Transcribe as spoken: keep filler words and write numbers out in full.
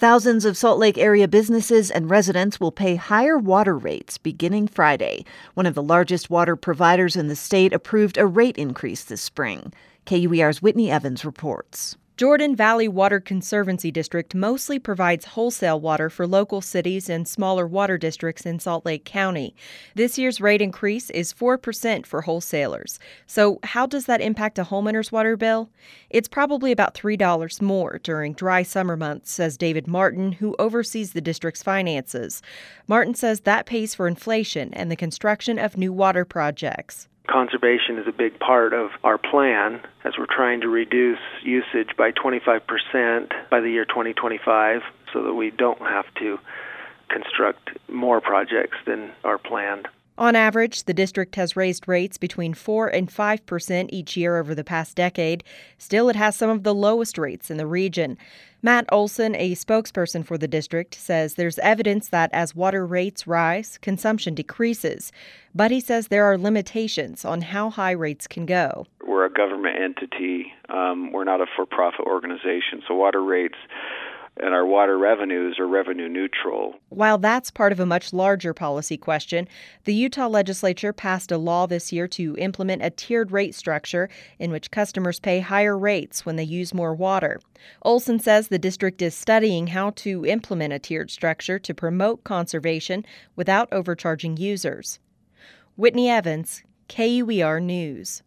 Thousands of Salt Lake area businesses and residents will pay higher water rates beginning Friday. One of the largest water providers in the state approved a rate increase this spring. K U E R's Whitney Evans reports. Jordan Valley Water Conservancy District mostly provides wholesale water for local cities and smaller water districts in Salt Lake County. This year's rate increase is four percent for wholesalers. So how does that impact a homeowner's water bill? It's probably about three dollars more during dry summer months, says David Martin, who oversees the district's finances. Martin says that pays for inflation and the construction of new water projects. Conservation is a big part of our plan as we're trying to reduce usage by twenty-five percent by the year twenty twenty-five so that we don't have to construct more projects than are planned. On average, the district has raised rates between four and five percent each year over the past decade. Still, it has some of the lowest rates in the region. Matt Olson, a spokesperson for the district, says there's evidence that as water rates rise, consumption decreases. But he says there are limitations on how high rates can go. We're a government entity. Um, we're not a for-profit organization, so water rates and our water revenues are revenue neutral. While that's part of a much larger policy question, the Utah legislature passed a law this year to implement a tiered rate structure in which customers pay higher rates when they use more water. Olson says the district is studying how to implement a tiered structure to promote conservation without overcharging users. Whitney Evans, K U E R News.